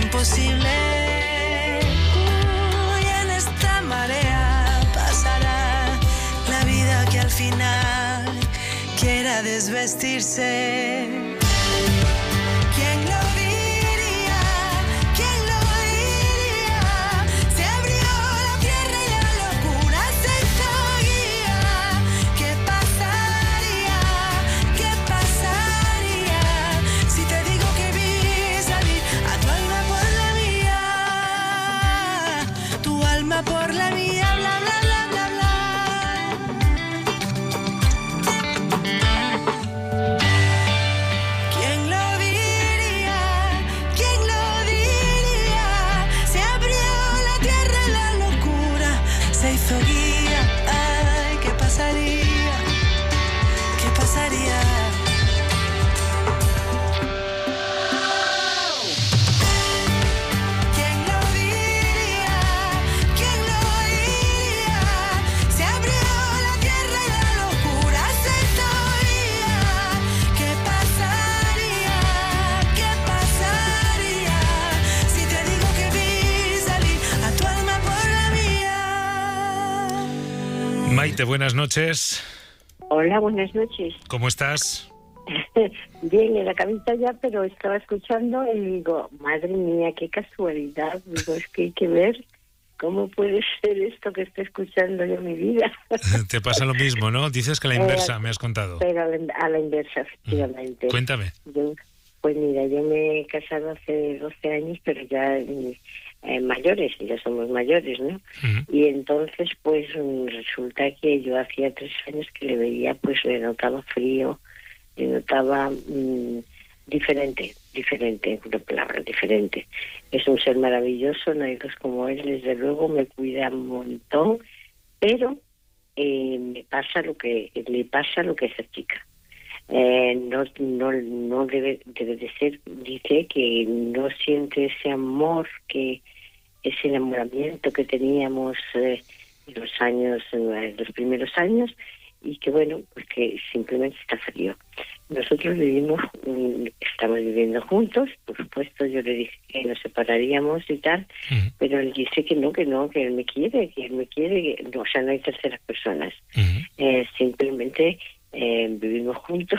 imposible. Y en esta marea pasará la vida que al final quiera desvestirse. ¿Quién lo diría? ¿Quién lo diría? Se abrió la tierra y la locura se hizo guía. ¿Qué pasaría? ¿Qué pasaría si te digo que vi salir a tu alma por la mía? Tu alma por la mía, bla, bla, bla, bla, bla. ¿Quién lo diría? ¿Quién lo diría? Se abrió la tierra y la locura se hizo guía. Ay, ¿qué pasaría? ¿Qué pasaría? ¿Quién lo diría? ¿Quién lo diría? Se abrió la tierra y la locura se hizo guía. ¿Qué pasaría? ¿Qué pasaría si te digo que vi salir a tu alma por la mía? Maite, buenas noches. Hola, buenas noches. ¿Cómo estás? Bien, en la camita ya, pero estaba escuchando y digo, madre mía, qué casualidad. Digo, es que hay que ver cómo puede ser esto que estoy escuchando yo en mi vida. Te pasa lo mismo, ¿no? Dices que a la inversa, me has contado. Pero a la inversa, efectivamente. Cuéntame. Pues mira, yo me he casado hace 12 años, pero ya mayores, ya somos mayores, ¿no? Y entonces, pues resulta que yo hacía 3 años que le veía, pues le notaba frío, le notaba diferente, una palabra diferente. Es un ser maravilloso, no hay dos como él, desde luego, me cuida un montón, pero me pasa lo que le pasa lo que a esa chica. No debe de ser, dice que no siente ese amor, que ese enamoramiento que teníamos en los primeros años, y que bueno, pues que simplemente está frío. Nosotros estamos viviendo juntos, por supuesto yo le dije que nos separaríamos y tal, pero él dice que no, que él me quiere, no, o sea, no hay terceras personas. Simplemente vivimos juntos,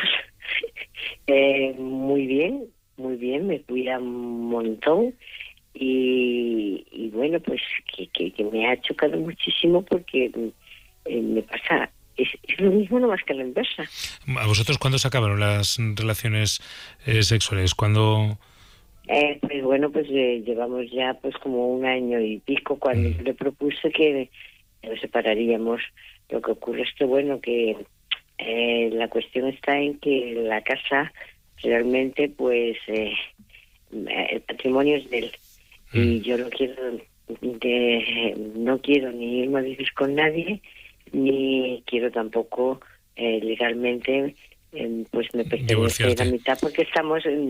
muy bien, me cuida un montón, y bueno, pues que me ha chocado muchísimo porque me pasa, es lo mismo, no más que a la inversa. ¿A vosotros cuándo se acabaron las relaciones sexuales? ¿Cuándo? Pues bueno, pues llevamos ya pues como 1 año y pico cuando yo le propuse que nos separaríamos. Lo que ocurre es que bueno, que la cuestión está en que la casa realmente pues el patrimonio es de él, y yo no quiero ni irme a vivir con nadie, ni quiero tampoco legalmente pues me pertenece la mitad, porque estamos en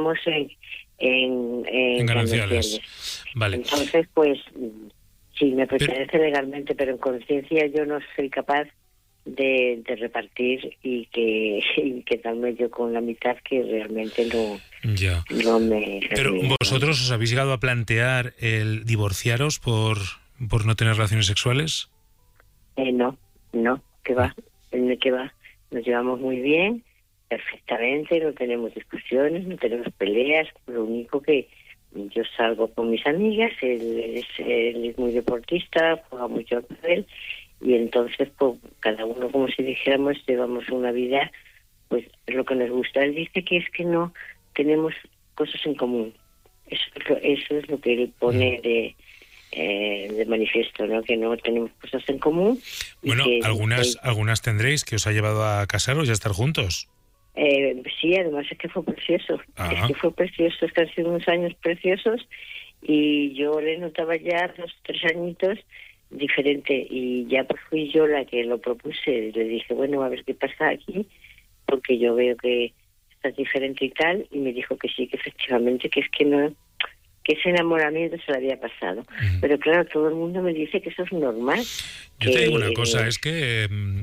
gananciales. Vale. Entonces pues sí, me pertenece legalmente, pero en conciencia yo no soy capaz de repartir y quedarme yo con la mitad, que realmente no me... Pero ¿vosotros os habéis llegado a plantear el divorciaros por no tener relaciones sexuales? No, ¿qué va? ¿Qué va? Nos llevamos muy bien, perfectamente, no tenemos discusiones, no tenemos peleas. Lo único que yo salgo con mis amigas, él es muy deportista, juega mucho al pádel, y entonces pues cada uno, como si dijéramos, llevamos una vida, pues es lo que nos gusta. Él dice que es que no tenemos cosas en común. Eso es lo que él pone de manifiesto, ¿no? Que no tenemos cosas en común. Bueno, algunas tendréis, que os ha llevado a casaros y a estar juntos. Sí, además es que fue precioso. Es que han sido unos años preciosos, y yo le notaba ya 2, 3 añitos diferente, y ya pues fui yo la que lo propuse. Le dije, bueno, a ver qué pasa aquí, porque yo veo que estás diferente y tal, y me dijo que sí, que efectivamente, que es que no, que ese enamoramiento se le había pasado. Pero claro, todo el mundo me dice que eso es normal. Yo te digo una cosa, es que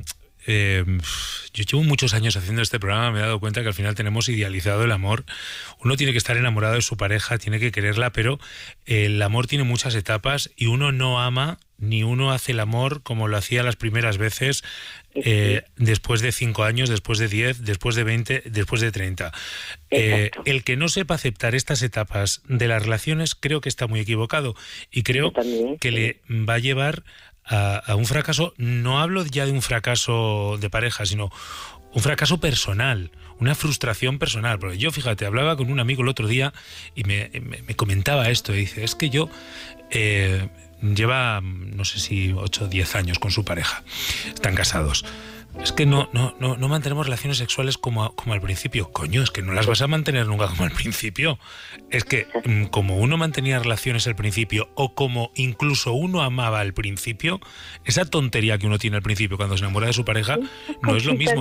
yo llevo muchos años haciendo este programa, me he dado cuenta que al final tenemos idealizado el amor. Uno tiene que estar enamorado de su pareja, tiene que quererla, pero el amor tiene muchas etapas y uno no ama ni uno hace el amor como lo hacía las primeras veces, después de 5 años, después de 10, después de 20, después de 30. El que no sepa aceptar estas etapas de las relaciones creo que está muy equivocado y creo que le va a llevar a un fracaso. No hablo ya de un fracaso de pareja, sino un fracaso personal, una frustración personal. Porque yo, fíjate, hablaba con un amigo el otro día y me comentaba esto, y dice, es que yo lleva, no sé si 8 o 10 años con su pareja, están casados. Es que no mantenemos relaciones sexuales como al principio. Coño, es que no las vas a mantener nunca como al principio. Es que como uno mantenía relaciones al principio, o como incluso uno amaba al principio, esa tontería que uno tiene al principio cuando se enamora de su pareja no es lo mismo.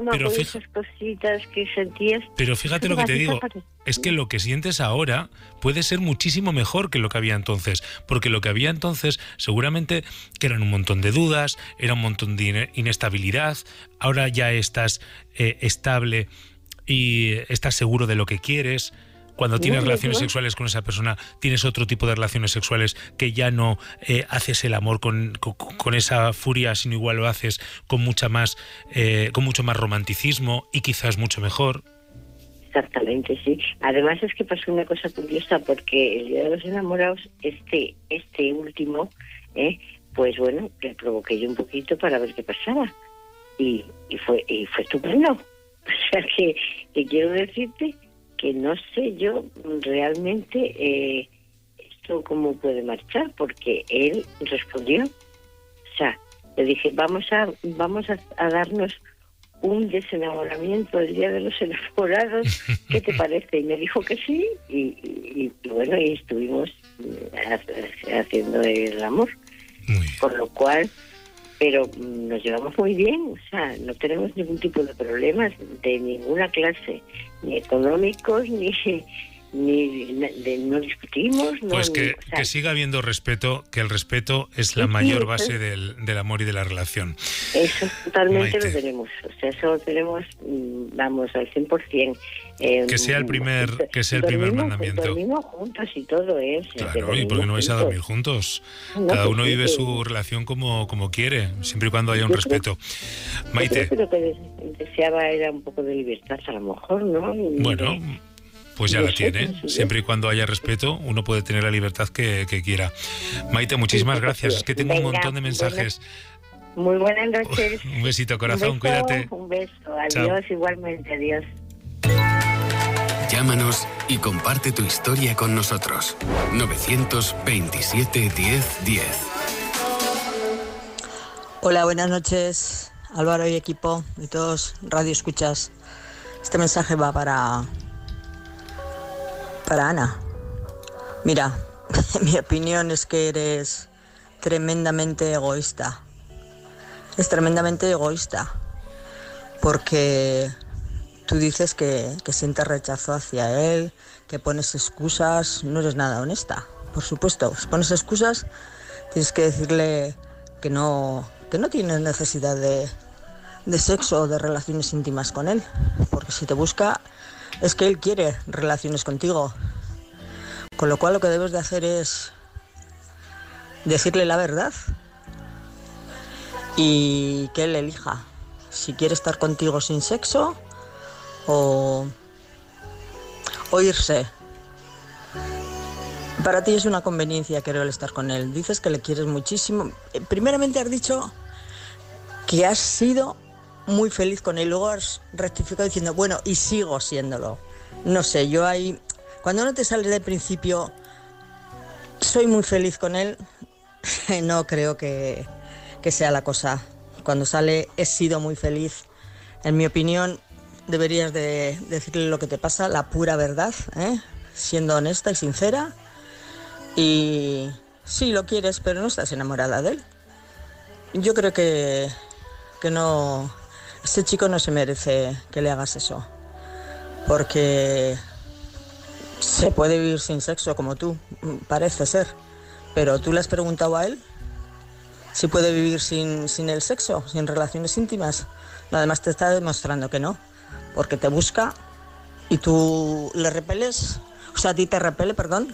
Pero fíjate lo que te digo, es que lo que sientes ahora puede ser muchísimo mejor que lo que había entonces, porque lo que había entonces seguramente que eran un montón de dudas, era un montón de inestabilidad. Ahora ya estás estable y estás seguro de lo que quieres. Cuando tienes relaciones sexuales con esa persona, tienes otro tipo de relaciones sexuales que ya no haces el amor con esa furia, sino igual lo haces con mucho más romanticismo y quizás mucho mejor. Exactamente, sí. Además es que pasó una cosa curiosa, porque el Día de los Enamorados, este último, pues bueno, le provoqué yo un poquito para ver qué pasaba. Y fue estupendo. O sea que quiero decirte que no sé yo realmente esto cómo puede marchar, porque él respondió. O sea, le dije, vamos a darnos un desenamoramiento el Día de los Enamorados, ¿qué te parece? Y me dijo que sí, y bueno, y estuvimos haciendo el amor. Por lo cual, pero nos llevamos muy bien, o sea, no tenemos ningún tipo de problemas de ninguna clase, ni económicos, ni no discutimos. Pues que siga habiendo respeto, que el respeto es la mayor base del amor y de la relación. Eso totalmente lo tenemos, o sea, eso lo tenemos, vamos, al 100%. Que sea el primer mandamiento. Dormimos juntos y todo eso. Claro, ¿y por qué no vais a dormir juntos? Cada uno vive su relación como quiere, siempre y cuando haya un respeto. Maite. Yo creo que lo que deseaba era un poco de libertad, a lo mejor, ¿no? Bueno, pues ya la tiene. Siempre y cuando haya respeto, uno puede tener la libertad que quiera. Maite, muchísimas gracias. Es que tengo un montón de mensajes. Muy buenas noches. Un besito, corazón, cuídate. Un beso, adiós. Chao. Igualmente, adiós. Llámanos y comparte tu historia con nosotros. 927 10 10. Hola, buenas noches, Álvaro y equipo de todos Radio Escuchas. Este mensaje va para Ana. Mira, mi opinión es que eres tremendamente egoísta. Es tremendamente egoísta porque tú dices que sientes rechazo hacia él, que pones excusas, no eres nada honesta. Por supuesto, si pones excusas, tienes que decirle que no tienes necesidad de sexo o de relaciones íntimas con él, porque si te busca es que él quiere relaciones contigo. Con lo cual lo que debes de hacer es decirle la verdad y que él elija si quiere estar contigo sin sexo o irse. Para ti es una conveniencia, creo, el estar con él. Dices que le quieres muchísimo. Primeramente has dicho que has sido muy feliz con él. Luego has rectificado diciendo, bueno, y sigo siéndolo. No sé, yo ahí... Cuando no te sales del principio, soy muy feliz con él, no creo que sea la cosa. Cuando sale, he sido muy feliz. En mi opinión, deberías de decirle lo que te pasa, la pura verdad, siendo honesta y sincera. Y sí, lo quieres, pero no estás enamorada de él. Yo creo que no... Ese chico no se merece que le hagas eso. Porque se puede vivir sin sexo como tú, parece ser. Pero ¿tú le has preguntado a él si puede vivir sin el sexo, sin relaciones íntimas. Además te está demostrando que no, porque te busca y tú le repeles, o sea, a ti te repele, perdón,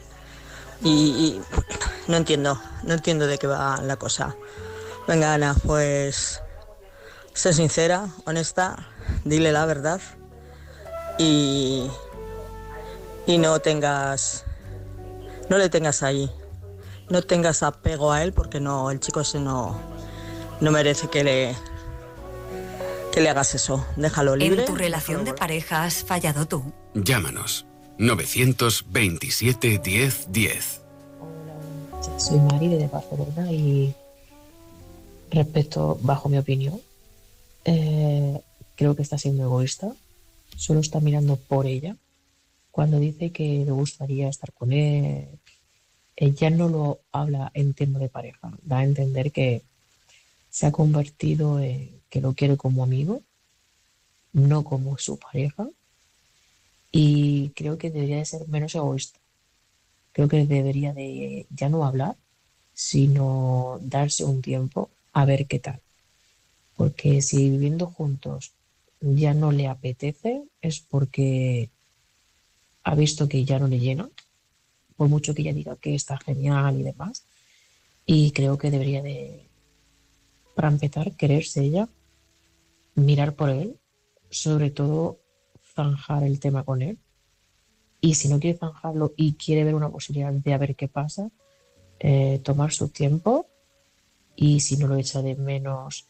y no entiendo de qué va la cosa. Venga, Ana, pues sé sincera, honesta, dile la verdad y no le tengas ahí, no tengas apego a él, porque no, el chico ese no merece que le hagas eso. Déjalo libre. En tu relación de pareja has fallado tú. Llámanos 927 10 10. Soy Mari de Barcelona y respecto, bajo mi opinión, creo que está siendo egoísta. Solo está mirando por ella. Cuando dice que le gustaría estar con él, ella no lo habla en tema de pareja. Da a entender que se ha convertido en que lo quiere como amigo, no como su pareja. Y creo que debería de ser menos egoísta. Creo que debería de ya no hablar, sino darse un tiempo a ver qué tal. Porque si viviendo juntos ya no le apetece, es porque ha visto que ya no le llena, por mucho que ella diga que está genial y demás. Y creo que debería de, para empezar, quererse ella, mirar por él, sobre todo zanjar el tema con él. Y si no quiere zanjarlo y quiere ver una posibilidad de a ver qué pasa, tomar su tiempo, y si no lo echa de menos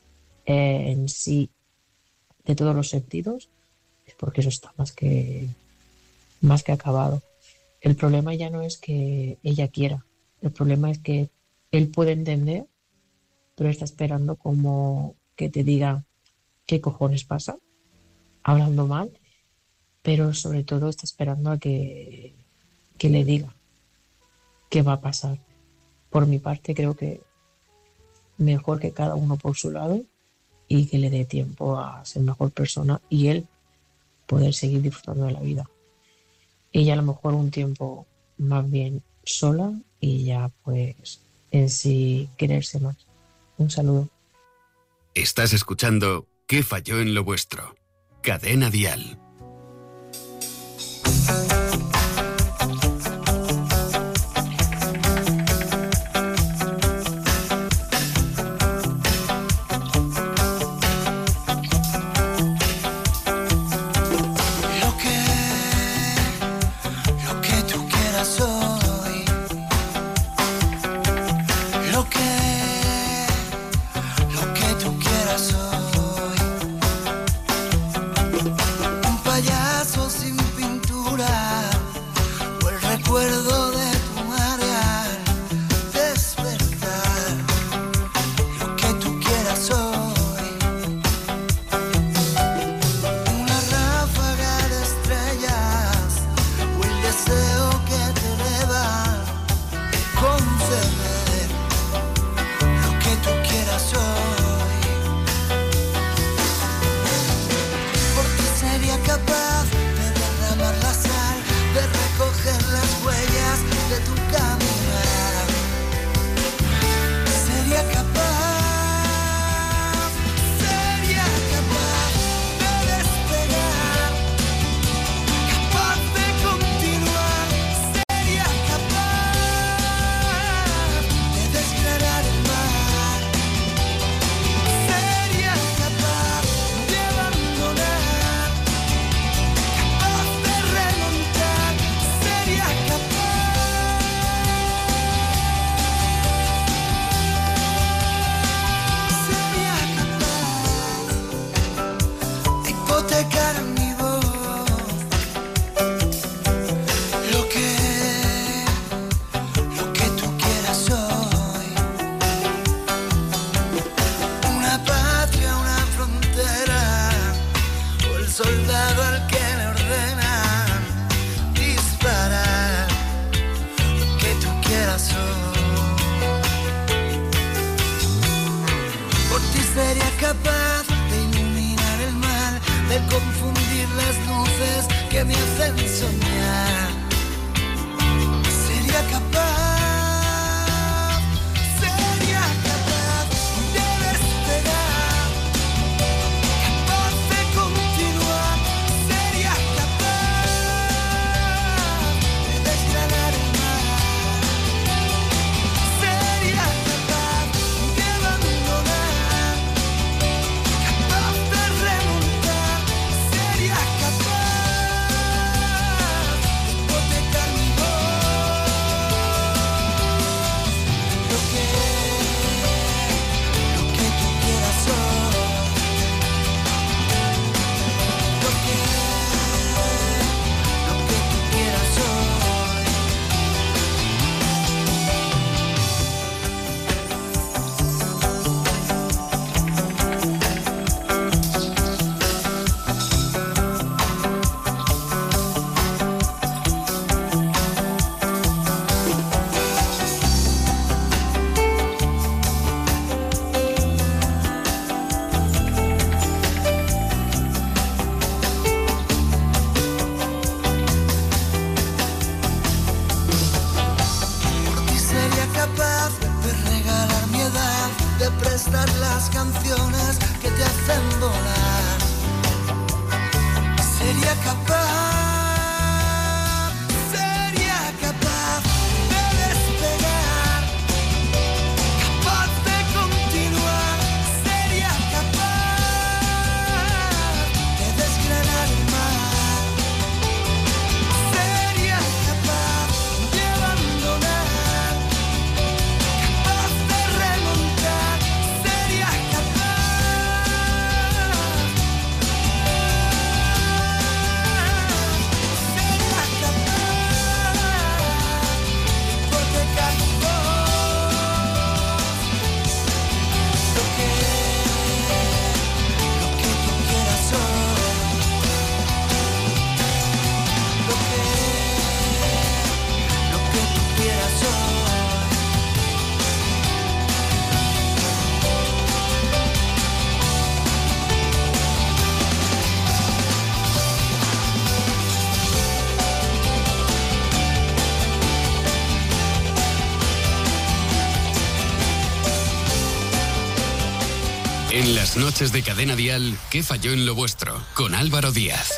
en sí de todos los sentidos, es porque eso está más que acabado. El problema ya no es que ella quiera, el problema es que él puede entender, pero está esperando como que te diga qué cojones pasa, hablando mal, pero sobre todo está esperando a que le diga qué va a pasar. Por mi parte, creo que mejor que cada uno por su lado y que le dé tiempo a ser mejor persona y él poder seguir disfrutando de la vida. Ella a lo mejor un tiempo más bien sola y ya pues en sí quererse más. Un saludo. Estás escuchando ¿Qué falló en lo vuestro? Cadena Dial. Un estas las canciones que te hacen volar. Sería capaz de despegar, capaz de continuar, sería capaz de desgranar el mar, sería capaz de abandonar, capaz de remontar, sería porque casi lo que tú quieras hoy, lo que tú quieras hoy. En las noches de Cadena Dial, ¿qué falló en lo vuestro? Con Álvaro Díaz.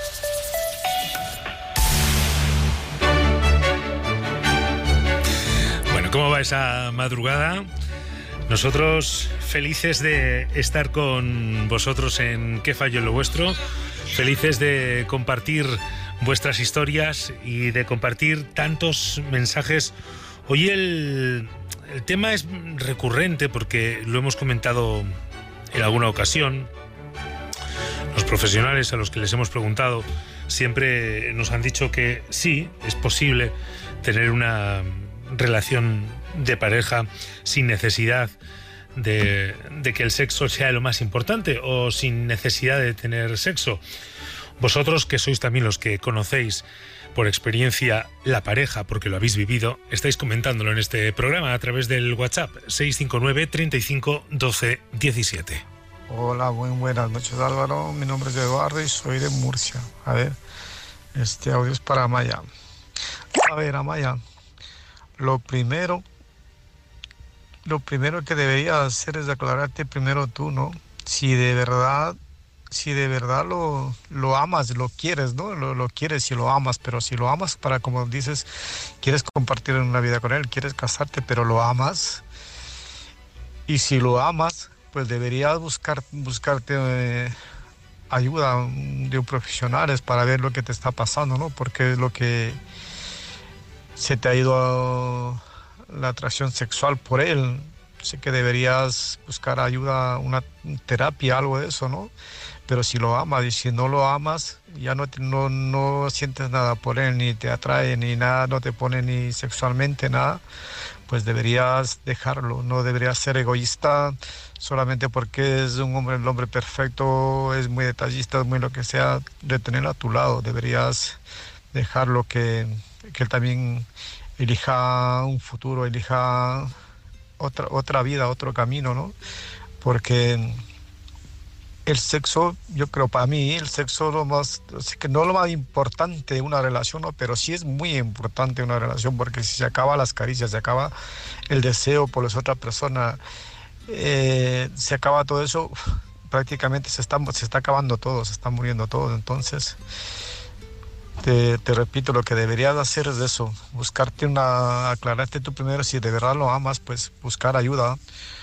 Bueno, ¿cómo va esa madrugada? Nosotros felices de estar con vosotros en ¿Qué falló en lo vuestro? Felices de compartir vuestras historias y de compartir tantos mensajes. Hoy el tema es recurrente porque lo hemos comentado en alguna ocasión. Los profesionales a los que les hemos preguntado siempre nos han dicho que sí, es posible tener una relación de pareja sin necesidad de que el sexo sea lo más importante o sin necesidad de tener sexo. Vosotros, que sois también los que conocéis por experiencia la pareja, porque lo habéis vivido, estáis comentándolo en este programa a través del WhatsApp 659 35 12 17. Hola, buenas noches, Álvaro. Mi nombre es Eduardo y soy de Murcia. A ver, este audio es para Amaya. A ver, Amaya, lo primero que deberías hacer es aclararte primero tú, ¿no? Si de verdad lo amas, lo quieres, ¿no? Lo quieres y lo amas, pero si lo amas para, como dices, quieres compartir una vida con él, quieres casarte, pero lo amas. Y si lo amas, pues deberías buscarte ayuda de profesionales para ver lo que te está pasando, ¿no? Porque es lo que se te ha ido la atracción sexual por él. Sé que deberías buscar ayuda, una terapia, algo de eso, ¿no? Pero si lo amas, y si no lo amas, ya no sientes nada por él, ni te atrae, ni nada, no te pone ni sexualmente nada, pues deberías dejarlo. No deberías ser egoísta solamente porque es un hombre, el hombre perfecto, es muy detallista, muy lo que sea, de tenerlo a tu lado. Deberías dejarlo que él también elija un futuro, elija otra vida, otro camino, ¿no? Porque el sexo, yo creo, para mí, el sexo no lo más importante de una relación, ¿no? Pero sí es muy importante una relación, porque si se acaba las caricias, se acaba el deseo por la otra persona, se acaba todo eso, prácticamente se está acabando todo, se está muriendo todo. Entonces, te repito, lo que deberías hacer es eso, aclararte tú primero si de verdad lo amas, pues buscar ayuda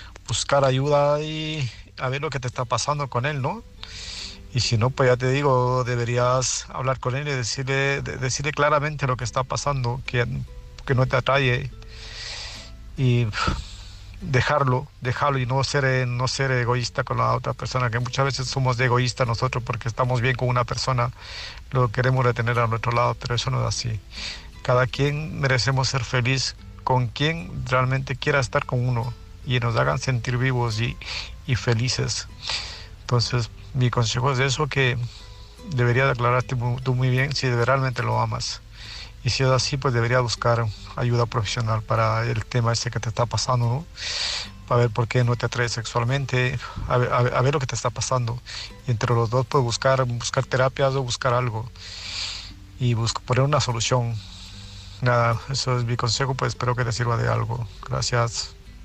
y a ver lo que te está pasando con él, ¿no? Y si no, pues ya te digo, deberías hablar con él y decirle claramente lo que está pasando, que no te atrae, y dejarlo y no ser egoísta con la otra persona, que muchas veces somos egoístas nosotros porque estamos bien con una persona, lo queremos retener a nuestro lado, pero eso no es así. Cada quien merecemos ser feliz con quien realmente quiera estar con uno y nos hagan sentir vivos y felices. Entonces, mi consejo es eso, que deberías aclararte tú muy bien si realmente lo amas. Y si es así, pues deberías buscar ayuda profesional para el tema ese que te está pasando, ¿no? Para ver por qué no te atraes sexualmente, a ver lo que te está pasando. Y entre los dos, pues buscar terapias o buscar algo. Y poner una solución. Nada, eso es mi consejo, pues espero que te sirva de algo. Gracias.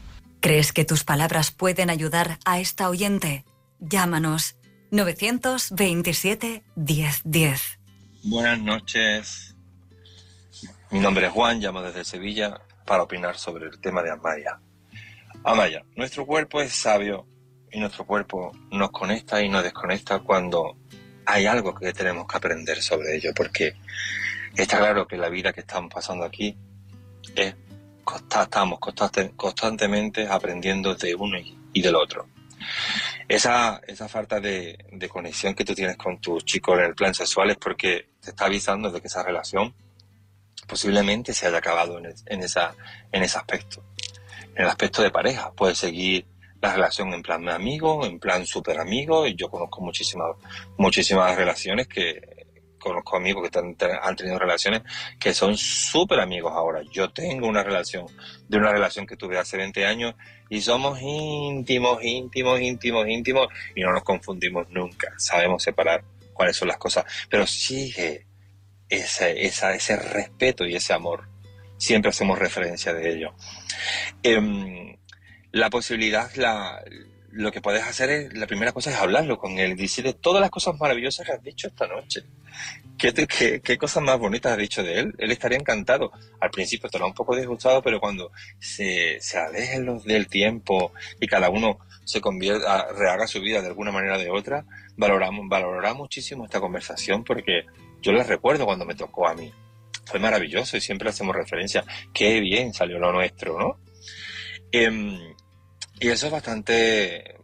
¿Crees que tus palabras pueden ayudar a esta oyente? Llámanos 927 1010. Buenas noches. Mi nombre es Juan, llamo desde Sevilla para opinar sobre el tema de Amaya. Amaya, nuestro cuerpo es sabio y nuestro cuerpo nos conecta y nos desconecta cuando hay algo que tenemos que aprender sobre ello, porque está claro que la vida que estamos pasando aquí estamos constantemente aprendiendo de uno y del otro. Esa falta de conexión que tú tienes con tu chico en el plan sexual es porque te está avisando de que esa relación posiblemente se haya acabado en ese aspecto. En el aspecto de pareja, puedes seguir la relación en plan amigo, en plan súper amigo, y yo conozco muchísimas relaciones conozco amigos que han tenido relaciones que son súper amigos ahora. Yo tengo una relación que tuve hace 20 años y somos íntimos y no nos confundimos nunca. Sabemos separar cuáles son las cosas, pero sigue ese respeto y ese amor. Siempre hacemos referencia de ello. La posibilidad, lo que puedes hacer la primera cosa es hablarlo con él, decirle todas las cosas maravillosas que has dicho esta noche. ¿Qué cosas más bonitas has dicho de él? Él estaría encantado. Al principio estará un poco disgustado, pero cuando se alejen del tiempo y cada uno se rehaga su vida de alguna manera o de otra, valorará muchísimo esta conversación, porque yo la recuerdo cuando me tocó a mí. Fue maravilloso y siempre hacemos referencia. Qué bien salió lo nuestro, ¿no? Y eso es bastante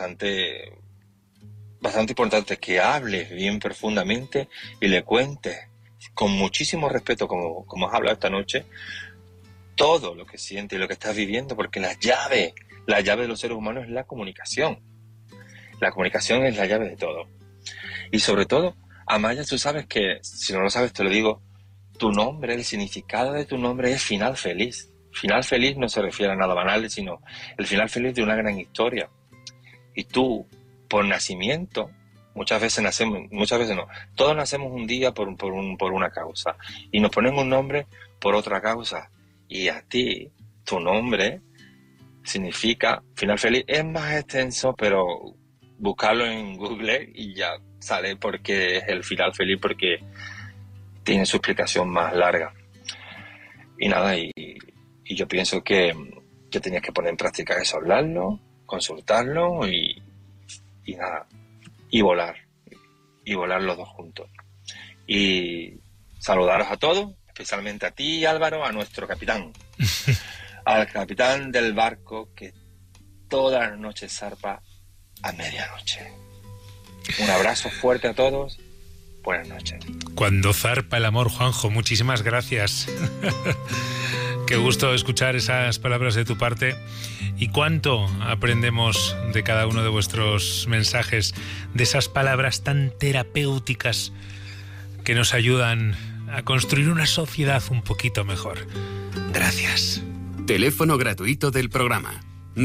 importante, que hables bien profundamente y le cuentes con muchísimo respeto, como has hablado esta noche, todo lo que sientes y lo que estás viviendo, porque la llave de los seres humanos es la comunicación. La comunicación es la llave de todo. Y sobre todo, Amaya, tú sabes que, si no lo sabes te lo digo, tu nombre, el significado de tu nombre es final feliz. Final feliz no se refiere a nada banal, sino el final feliz de una gran historia. Y tú, por nacimiento, muchas veces no, todos nacemos un día por una causa y nos ponen un nombre por otra causa. Y a ti, tu nombre significa final feliz. Es más extenso, pero buscarlo en Google y ya sale porque es el final feliz, porque tiene su explicación más larga. Y nada, y yo pienso que tenías que poner en práctica eso, hablarlo, consultarlo y nada, y volar los dos juntos. Y saludaros a todos, especialmente a ti, Álvaro, a nuestro capitán, al capitán del barco que todas las noches zarpa a medianoche. Un abrazo fuerte a todos. Buenas noches. Cuando zarpa el amor, Juanjo, muchísimas gracias. Qué gusto escuchar esas palabras de tu parte. Y cuánto aprendemos de cada uno de vuestros mensajes, de esas palabras tan terapéuticas que nos ayudan a construir una sociedad un poquito mejor. Gracias. Teléfono gratuito del programa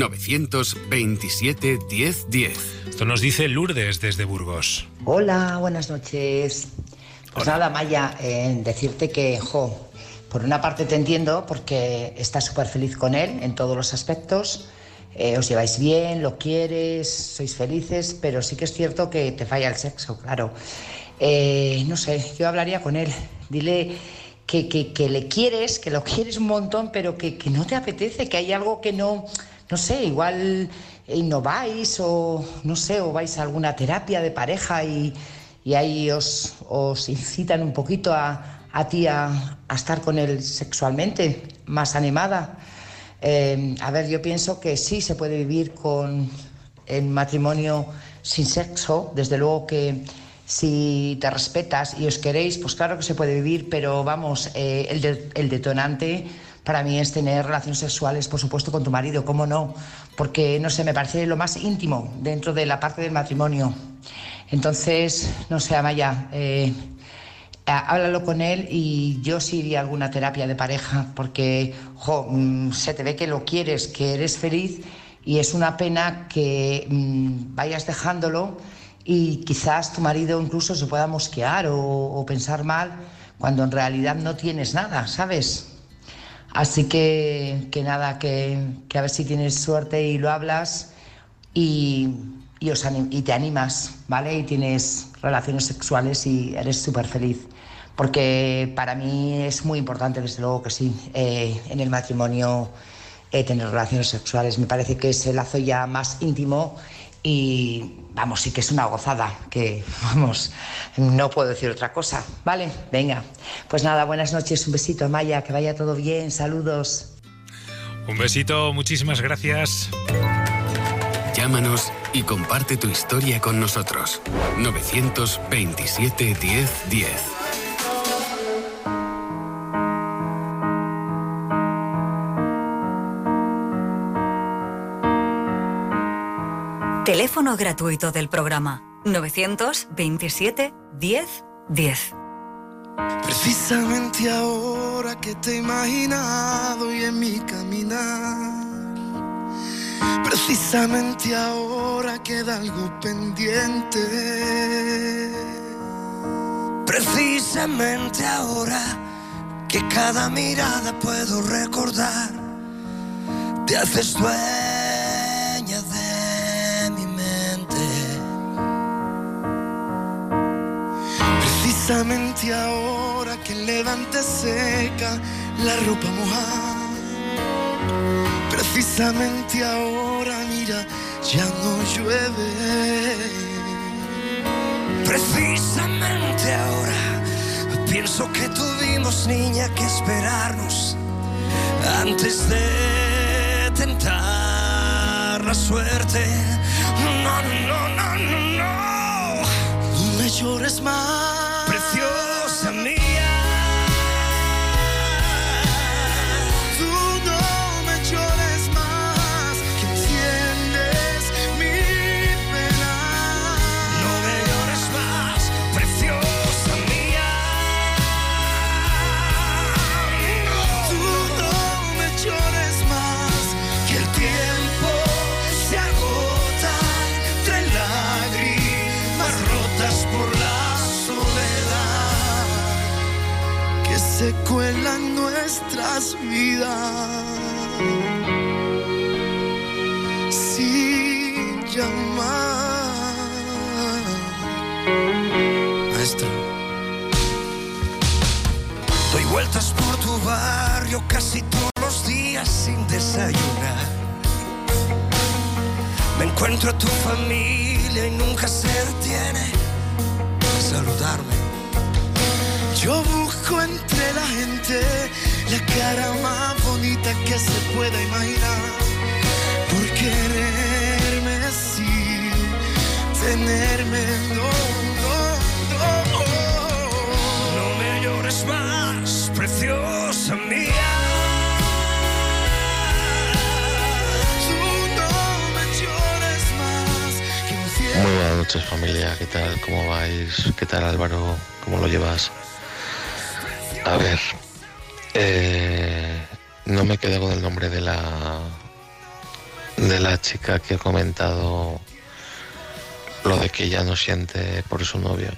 927 1010. Esto nos dice Lourdes desde Burgos. Hola, buenas noches. Pues Hola. nada, Maya, decirte que, por una parte te entiendo porque estás súper feliz con él en todos los aspectos, os lleváis bien, lo quieres, sois felices, pero sí que es cierto que te falla el sexo, claro. No sé, yo hablaría con él, dile que le quieres, que lo quieres un montón, pero que no te apetece, que hay algo que no sé, igual innováis o no sé, o vais a alguna terapia de pareja y ahí os incitan un poquito a ti a estar con él sexualmente, más animada. A ver, yo pienso que sí se puede vivir en matrimonio sin sexo, desde luego que si te respetas y os queréis, pues claro que se puede vivir, pero vamos, el detonante para mí es tener relaciones sexuales, por supuesto, con tu marido, ¿cómo no? Porque, no sé, me parece lo más íntimo dentro de la parte del matrimonio. Entonces, no sé, Amaya, háblalo con él y yo sí iría a alguna terapia de pareja porque, se te ve que lo quieres, que eres feliz y es una pena que vayas dejándolo y quizás tu marido incluso se pueda mosquear o pensar mal cuando en realidad no tienes nada, ¿sabes? Así que nada, que a ver si tienes suerte y lo hablas y te animas, ¿vale? Y tienes relaciones sexuales y eres súper feliz. Porque para mí es muy importante, desde luego que sí, en el matrimonio tener relaciones sexuales. Me parece que es el lazo ya más íntimo y, vamos, sí que es una gozada, que, vamos, no puedo decir otra cosa, ¿vale? Venga, pues nada, buenas noches, un besito, Maya, que vaya todo bien, saludos. Un besito, muchísimas gracias. Llámanos y comparte tu historia con nosotros. 927 10 10. Teléfono gratuito del programa 927 10 10. Precisamente ahora que te he imaginado y en mi caminar, precisamente ahora queda algo pendiente, precisamente ahora que cada mirada puedo recordar, te haces dueña de mi mente. Precisamente ahora que el levante seca la ropa mojada, precisamente ahora, mira, ya no llueve. Precisamente ahora pienso que tuvimos, niña, que esperarnos antes de tentar la suerte. No, no, no, no, no, no me llores más, preciosa mía. Se cuelan nuestras vidas sin llamar. Maestro. Doy vueltas por tu barrio casi todos los días sin desayunar. Me encuentro a tu familia y nunca se detiene a saludarme. Yo busco entre la gente la cara más bonita que se pueda imaginar, por quererme sin tenerme, no, no, no. No me llores más, preciosa mía. Tú no me llores más. Muy buenas noches, familia, ¿qué tal? ¿Cómo vais? ¿Qué tal, Álvaro? ¿Cómo lo llevas? A ver, no me quedo con el nombre de la chica que ha comentado lo de que ya no siente por su novio.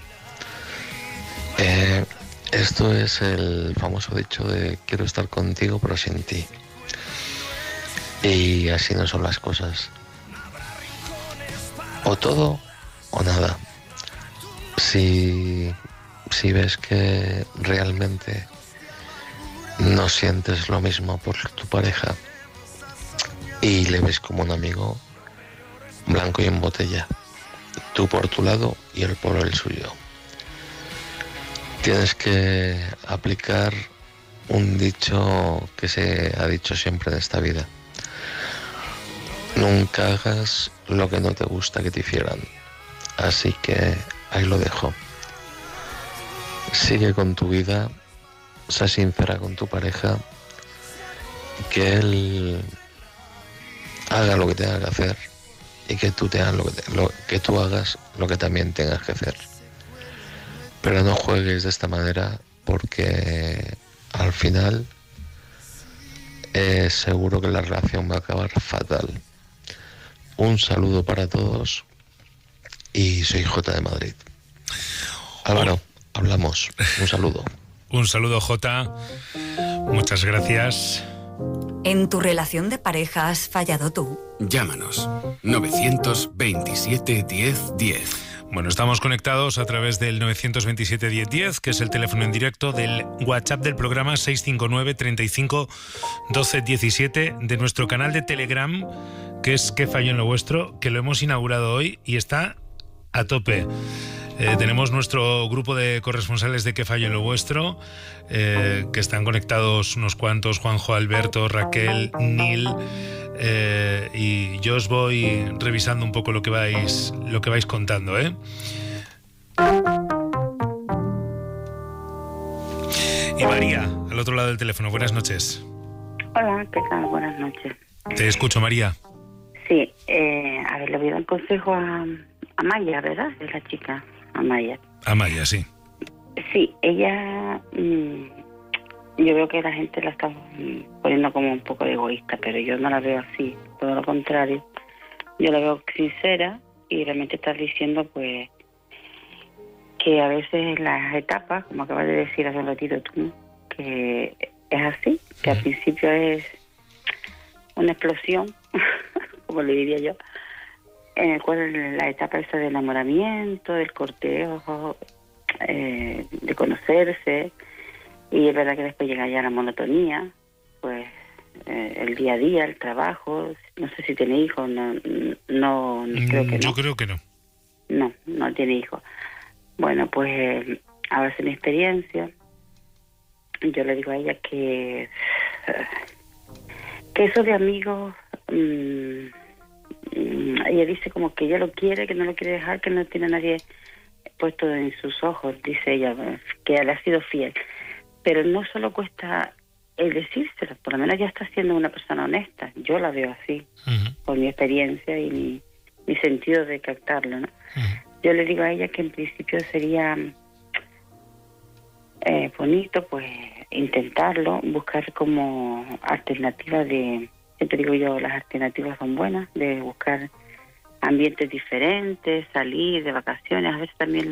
Esto es el famoso dicho de quiero estar contigo pero sin ti. Y así no son las cosas. O todo o nada. Si ves que realmente no sientes lo mismo por tu pareja y le ves como un amigo, blanco y en botella, tú por tu lado y él por el suyo. Tienes que aplicar un dicho que se ha dicho siempre en esta vida: nunca hagas lo que no te gusta que te hicieran. Así que ahí lo dejo. Sigue con tu vida, sé sincera con tu pareja, que él haga lo que tenga que hacer y que tú tú hagas lo que también tengas que hacer. Pero no juegues de esta manera, porque al final seguro que la relación va a acabar fatal. Un saludo para todos y soy J de Madrid. Álvaro, hablamos. Un saludo. Un saludo, Jota. Muchas gracias. ¿En tu relación de pareja has fallado tú? Llámanos 927 10 10. Bueno, estamos conectados a través del 927 10 10, que es el teléfono en directo, del WhatsApp del programa 659 35 12 17, de nuestro canal de Telegram, que es ¿Qué falló en lo vuestro?, que lo hemos inaugurado hoy y está a tope. Tenemos nuestro grupo de corresponsales de ¿Qué falló en lo vuestro?, que están conectados unos cuantos: Juanjo, Alberto, Raquel, Nil, y yo os voy revisando un poco lo que vais contando, ¿eh? Y María, al otro lado del teléfono. Buenas noches. Hola, ¿qué tal? Buenas noches. Te escucho, María. Sí, a ver, le voy a dar un consejo a Maya, ¿verdad? Es la chica, Amaya. Amaya, sí. Sí, ella, yo veo que la gente la está poniendo como un poco de egoísta, pero yo no la veo así, todo lo contrario. Yo la veo sincera y realmente estás diciendo, pues, que a veces las etapas, como acabas de decir hace un ratito tú, que es así, que al principio es una explosión, como le diría yo, en el cual la etapa esa de enamoramiento, del cortejo, de conocerse, y es verdad que después llega ya la monotonía, pues el día a día, el trabajo. No sé si tiene hijos, no creo que no. Yo creo que no. No tiene hijos. Bueno, pues a base de mi experiencia, yo le digo a ella que eso de amigos, ella dice como que ella lo quiere, que no lo quiere dejar, que no tiene a nadie puesto en sus ojos, dice ella, que le ha sido fiel. Pero no solo cuesta el decírselo, por lo menos ya está siendo una persona honesta. Yo la veo así, por mi experiencia y mi sentido de captarlo, ¿no? Yo le digo a ella que en principio sería bonito, pues, intentarlo, buscar como alternativa de... Siempre digo yo, las alternativas son buenas, de buscar ambientes diferentes, salir de vacaciones. A veces también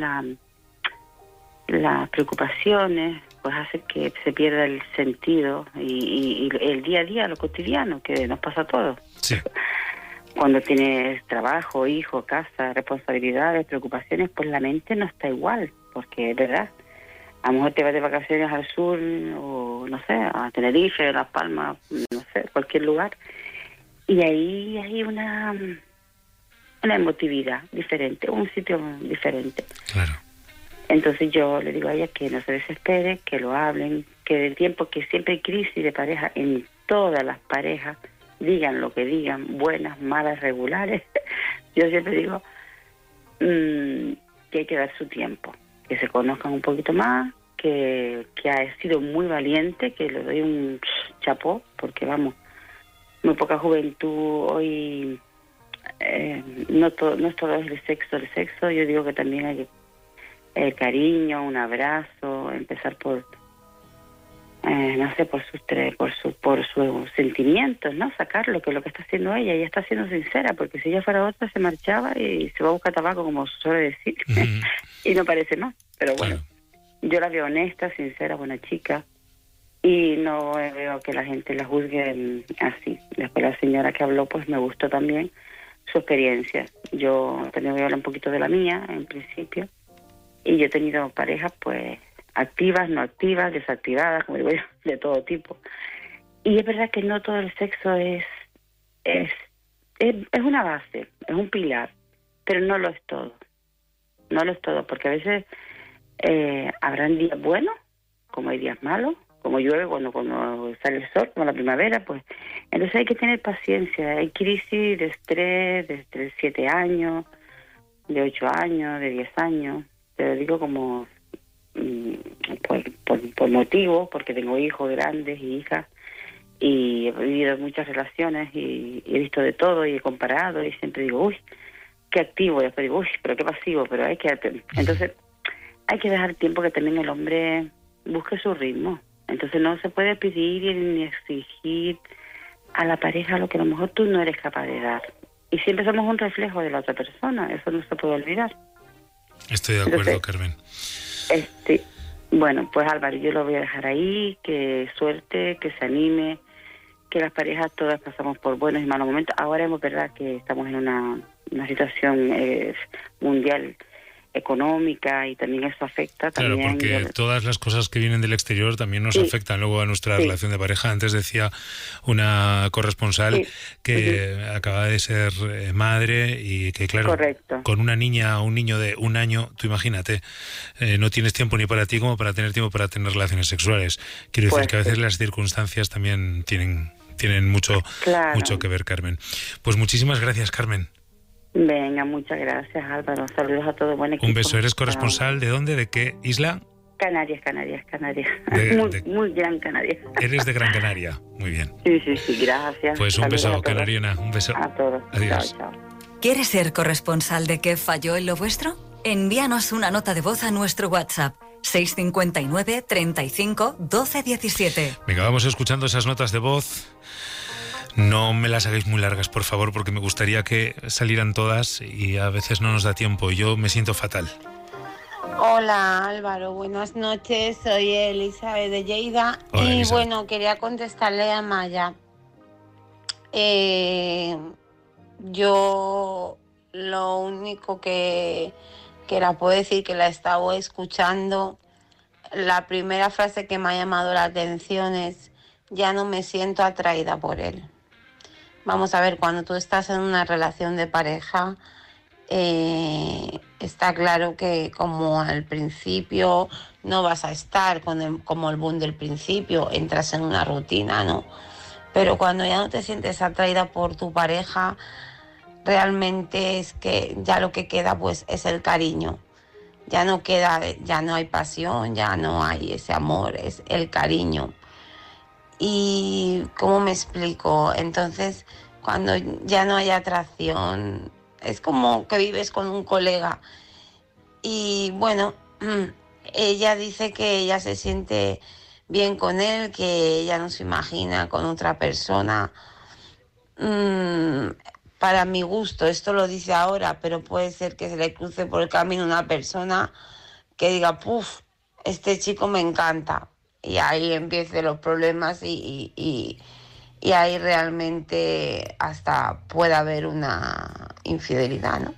las preocupaciones pues hacen que se pierda el sentido y el día a día, lo cotidiano, que nos pasa a todos. Sí. Cuando tienes trabajo, hijo, casa, responsabilidades, preocupaciones, pues la mente no está igual, porque es verdad. A lo mejor te vas de vacaciones al sur, o no sé, a Tenerife, Las Palmas, no sé, cualquier lugar, y ahí hay una emotividad diferente, un sitio diferente. Claro. Entonces yo le digo a ella que no se desespere, que lo hablen, que del tiempo que siempre hay crisis de pareja, en todas las parejas, digan lo que digan, buenas, malas, regulares, yo siempre digo que hay que dar su tiempo, que se conozcan un poquito más, que ha sido muy valiente, que le doy un chapó, porque vamos, muy poca juventud hoy, no es todo el sexo, yo digo que también hay el cariño, un abrazo, empezar por no sé, por sus sentimientos, ¿no? Sacarlo, que es lo que está haciendo ella está siendo sincera, porque si ella fuera otra se marchaba y se va a buscar tabaco, como se suele decir, y no parece más, pero bueno, yo la veo honesta, sincera, buena chica, y no veo que la gente la juzgue así. Después la señora que habló, pues me gustó también su experiencia. Yo también voy a hablar un poquito de la mía, en principio, y yo he tenido parejas, pues, activas, no activas, desactivadas, como digo yo, de todo tipo. Y es verdad que no todo el sexo es una base, es un pilar, pero no lo es todo. No lo es todo, porque a veces habrán días buenos, como hay días malos, como llueve cuando sale el sol, como la primavera, pues. Entonces hay que tener paciencia. Hay crisis de estrés de 7 años, de 8 años, de 10 años. Te lo digo como por motivo, porque tengo hijos grandes y hijas, y he vivido muchas relaciones y he visto de todo y he comparado y siempre digo, uy, qué activo, y después digo, uy, pero qué pasivo, pero hay que... Entonces hay que dejar tiempo que también el hombre busque su ritmo. Entonces no se puede pedir ni exigir a la pareja lo que a lo mejor tú no eres capaz de dar. Y siempre somos un reflejo de la otra persona, eso no se puede olvidar. Estoy de acuerdo, Carmen. Bueno, pues Álvaro, yo lo voy a dejar ahí, que suerte, que se anime, que las parejas todas pasamos por buenos y malos momentos. Ahora es verdad que estamos en una situación mundial económica y también eso afecta. Claro, también porque todas las cosas que vienen del exterior también nos afectan luego a nuestra relación de pareja. Antes decía una corresponsal que acaba de ser madre y que, claro, con una niña o un niño de 1 año, tú imagínate, no tienes tiempo ni para ti como para tener tiempo para tener relaciones sexuales. Quiero decir que a veces las circunstancias también tienen mucho que ver, Carmen. Pues muchísimas gracias, Carmen. Venga, muchas gracias, Álvaro. Saludos a todo buen equipo. Un beso. ¿Eres corresponsal de dónde? ¿De qué isla? Canarias. Muy Gran Canaria. Eres de Gran Canaria. Muy bien. Sí, gracias. Pues un beso, Canariana. Un beso. A todos. Adiós. Chao. ¿Quieres ser corresponsal de qué falló en lo vuestro? Envíanos una nota de voz a nuestro WhatsApp 659 35 12 17. Venga, vamos escuchando esas notas de voz. No me las hagáis muy largas, por favor, porque me gustaría que salieran todas y a veces no nos da tiempo. Yo me siento fatal. Hola Álvaro, buenas noches. Soy Elizabeth de Lleida. Hola, y Elizabeth. bueno, quería contestarle a Maya. Yo lo único que la puedo decir, que la he estado escuchando, la primera frase que me ha llamado la atención es: ya no me siento atraída por él. Vamos a ver, cuando tú estás en una relación de pareja, está claro que como al principio no vas a estar como el boom del principio, entras en una rutina, ¿no? Pero cuando ya no te sientes atraída por tu pareja, realmente es que ya lo que queda pues es el cariño. Ya no hay pasión, ya no hay ese amor, es el cariño. Y ¿cómo me explico? Entonces, cuando ya no hay atracción, es como que vives con un colega. Y bueno, ella dice que ella se siente bien con él, que ella no se imagina con otra persona. Para mi gusto, esto lo dice ahora, pero puede ser que se le cruce por el camino una persona que diga: puf, este chico me encanta. Y ahí empiecen los problemas y ahí realmente hasta puede haber una infidelidad, ¿no?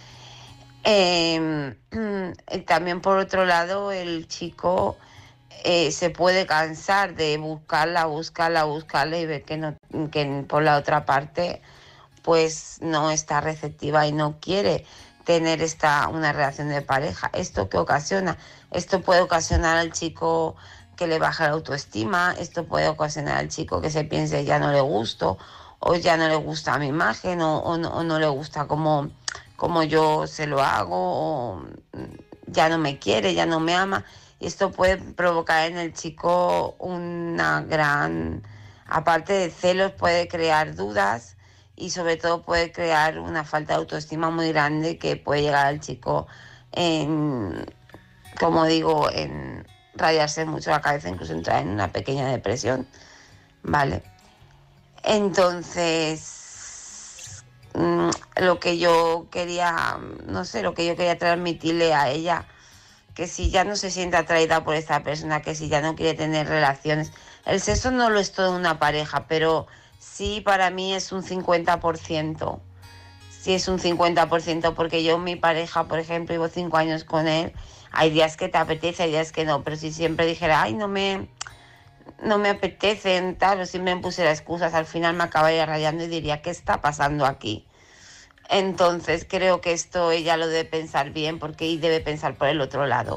También por otro lado, el chico se puede cansar de buscarla y ver que por la otra parte pues no está receptiva y no quiere tener una relación de pareja. ¿Esto qué ocasiona? Esto puede ocasionar al chico que le baja la autoestima, esto puede ocasionar al chico que se piense: ya no le gusto, o ya no le gusta mi imagen, o no le gusta como yo se lo hago, o ya no me quiere, ya no me ama. Y esto puede provocar en el chico aparte de celos, puede crear dudas y sobre todo puede crear una falta de autoestima muy grande que puede llegar al chico en rayarse mucho la cabeza, incluso entrar en una pequeña depresión, ¿vale? Entonces, lo que yo quería transmitirle a ella, que si ya no se siente atraída por esta persona, que si ya no quiere tener relaciones, el sexo no lo es todo en una pareja, pero sí, para mí es un 50%. Sí es un 50%, porque yo, mi pareja, por ejemplo, llevo 5 años con él. Hay días que te apetece, hay días que no, pero si siempre dijera: ay, no me apetece, tal, o si me pusiera excusas, al final me acabaría rayando y diría: ¿qué está pasando aquí? Entonces creo que esto ella lo debe pensar bien, porque ella debe pensar por el otro lado.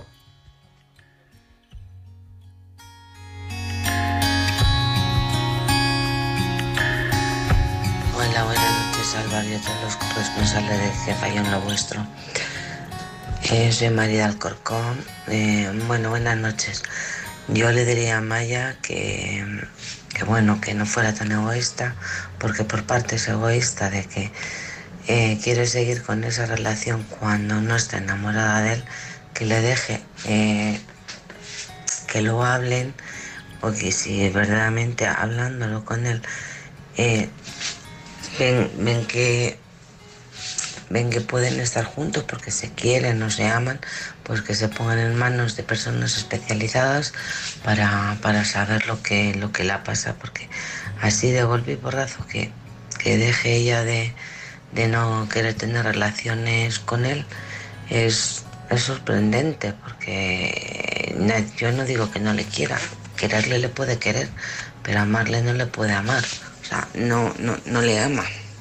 Hola, buenas noches, Álvaro, y a todos los corresponsales de Que Falló en lo Vuestro. Soy María Alcorcón. Bueno, buenas noches. Yo le diría a Maya que no fuera tan egoísta, porque por parte es egoísta de que quiere seguir con esa relación cuando no está enamorada de él, que le deje que lo hablen, porque si verdaderamente hablándolo con él ven que ven que pueden estar juntos porque se quieren o se aman, pues que se pongan en manos de personas especializadas para saber lo que la pasa, porque así de golpe y porrazo que deje ella de no querer tener relaciones con él es sorprendente, porque yo no digo que no le quiera, quererle le puede querer, pero amarle no le puede amar, o sea, no le ama.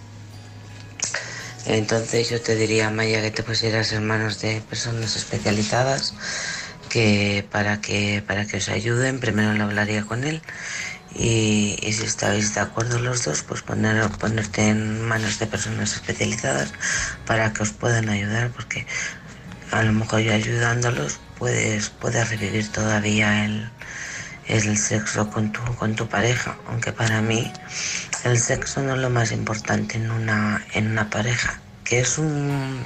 Entonces yo te diría, Maya, que te pusieras en manos de personas especializadas para que os ayuden. Primero lo hablaría con él y si estáis de acuerdo los dos, pues ponerte en manos de personas especializadas para que os puedan ayudar, porque a lo mejor yo ayudándolos puedes revivir todavía el sexo con tu pareja, aunque para mí el sexo no es lo más importante en una pareja, que es una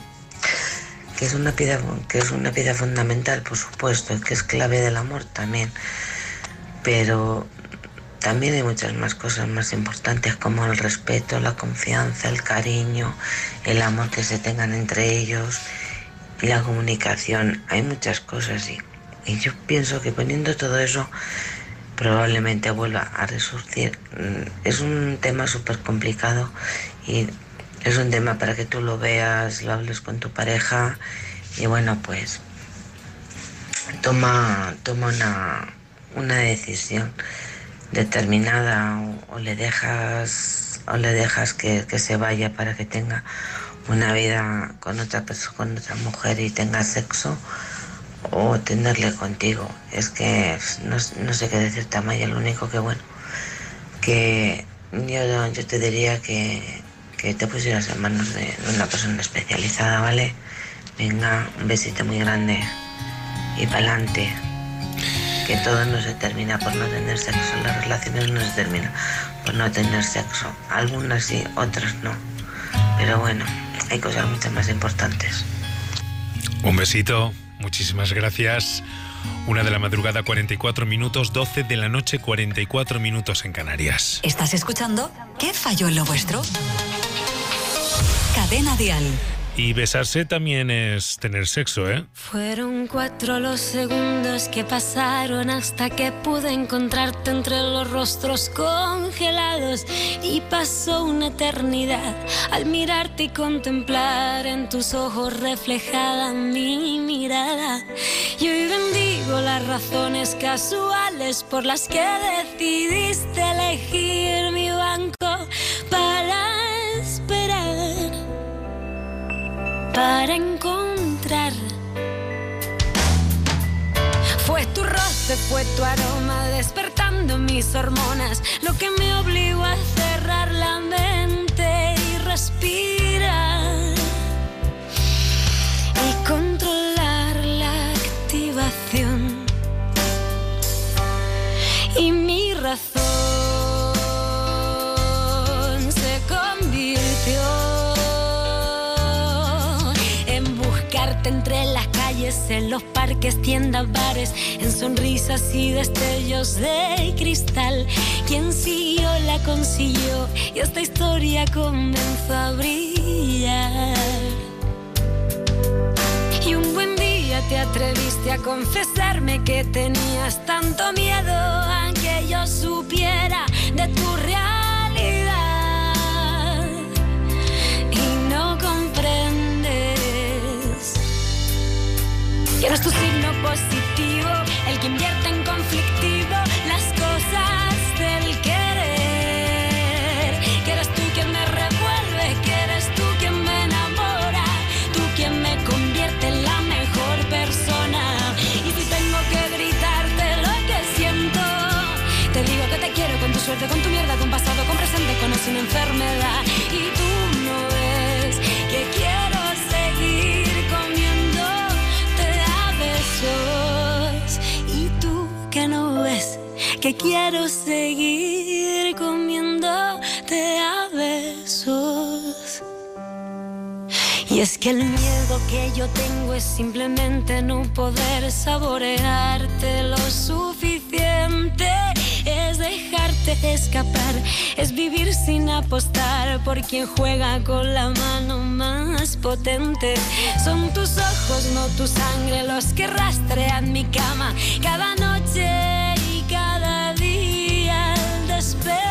pieza fundamental, por supuesto, que es clave del amor también, pero también hay muchas más cosas más importantes, como el respeto, la confianza, el cariño, el amor que se tengan entre ellos y la comunicación. Hay muchas cosas y yo pienso que poniendo todo eso probablemente vuelva a resurgir. Es un tema súper complicado y es un tema para que tú lo veas, lo hables con tu pareja y bueno, pues toma una decisión determinada o le dejas que se vaya para que tenga una vida con otra persona, con otra mujer y tenga sexo, o tenerle contigo. Es que no sé qué decirte, Amaya. Lo único que bueno, que yo te diría que te pusieras en manos de una persona especializada, ¿vale? Venga, un besito muy grande y pa'lante. Que todo no se termina por no tener sexo, las relaciones no se terminan por no tener sexo. Algunas sí, otras no. Pero bueno, hay cosas mucho más importantes. Un besito, muchísimas gracias. 1 de la madrugada, 44 minutos, 12 de la noche, 44 minutos en Canarias. ¿Estás escuchando? ¿Qué falló en lo vuestro? Cadena Dial. Y besarse también es tener sexo, ¿eh? Fueron 4 los segundos que pasaron hasta que pude encontrarte entre los rostros congelados. Y pasó una eternidad al mirarte y contemplar en tus ojos reflejada mi mirada. Y hoy bendigo las razones casuales por las que decidiste elegir mi banco para esperar, para encontrar. Fue tu roce, fue tu aroma despertando mis hormonas, lo que me obligó a cerrar la mente y respirar y controlar la activación. Y mi razón se convirtió entre las calles, en los parques, tiendas, bares, en sonrisas y destellos de cristal. Quien siguió la consiguió y esta historia comenzó a brillar. Y un buen día te atreviste a confesarme que tenías tanto miedo a que yo supiera de tu realidad. Y no comprendes que no es tu signo positivo el que invierte en conflictivo las cosas del querer. Que eres tú quien me revuelve, que eres tú quien me enamora, tú quien me convierte en la mejor persona. Y si tengo que gritarte lo que siento, te digo que te quiero con tu suerte, con tu mierda, con pasado, con presente, con o sin enfermedad. Y tú no ves que quiero seguir y tú que no ves que quiero seguir comiéndote a besos. Y es que el miedo que yo tengo es simplemente no poder saborearte lo suficiente, es dejarte dejarte escapar, es vivir sin apostar por quien juega con la mano más potente. Son tus ojos, no tu sangre, los que rastrean mi cama cada noche y cada día al despertar.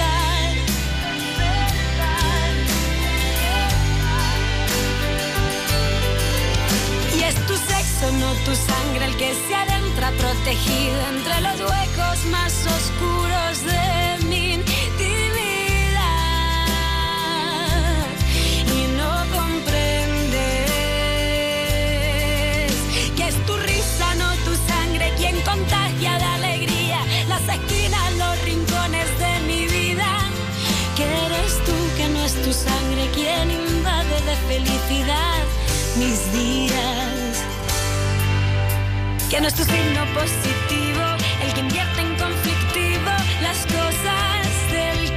Y es tu sexo, no tu sangre, el que se adentra protegido entre los huecos más oscuros de mi intimidad. Y no comprendes que es tu risa, no tu sangre, quien contagia de alegría las esquinas, los rincones de mi vida. Que eres tú, que no es tu sangre, quien invade de felicidad mis días. Que no es tu signo positivo, el que invierte en conflictivo las cosas del